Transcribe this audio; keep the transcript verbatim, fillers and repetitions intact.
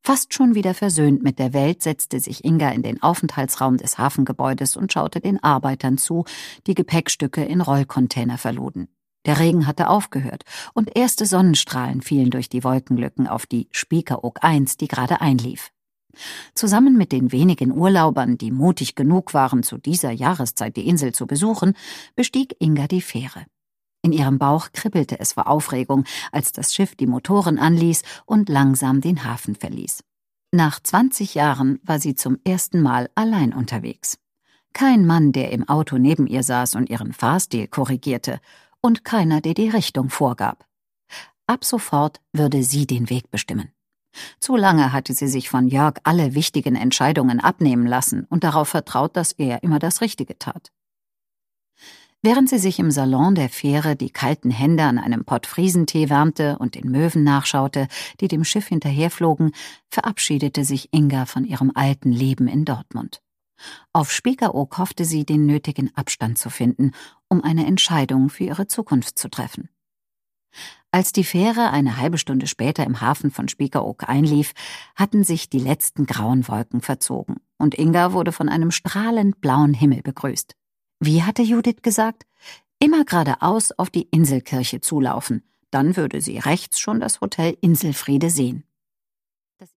Fast schon wieder versöhnt mit der Welt setzte sich Inga in den Aufenthaltsraum des Hafengebäudes und schaute den Arbeitern zu, die Gepäckstücke in Rollcontainer verluden. Der Regen hatte aufgehört und erste Sonnenstrahlen fielen durch die Wolkenlücken auf die Spiekeroog eins, die gerade einlief. Zusammen mit den wenigen Urlaubern, die mutig genug waren, zu dieser Jahreszeit die Insel zu besuchen, bestieg Inga die Fähre. In ihrem Bauch kribbelte es vor Aufregung, als das Schiff die Motoren anließ und langsam den Hafen verließ. Nach zwanzig Jahren war sie zum ersten Mal allein unterwegs. Kein Mann, der im Auto neben ihr saß und ihren Fahrstil korrigierte, und keiner, der die Richtung vorgab. Ab sofort würde sie den Weg bestimmen. Zu lange hatte sie sich von Jörg alle wichtigen Entscheidungen abnehmen lassen und darauf vertraut, dass er immer das Richtige tat. Während sie sich im Salon der Fähre die kalten Hände an einem Pott Friesentee wärmte und den Möwen nachschaute, die dem Schiff hinterherflogen, verabschiedete sich Inga von ihrem alten Leben in Dortmund. Auf Spiekeroog hoffte sie, den nötigen Abstand zu finden, um eine Entscheidung für ihre Zukunft zu treffen. Als die Fähre eine halbe Stunde später im Hafen von Spiekeroog einlief, hatten sich die letzten grauen Wolken verzogen und Inga wurde von einem strahlend blauen Himmel begrüßt. Wie hatte Judith gesagt? Immer geradeaus auf die Inselkirche zulaufen, dann würde sie rechts schon das Hotel Inselfriede sehen.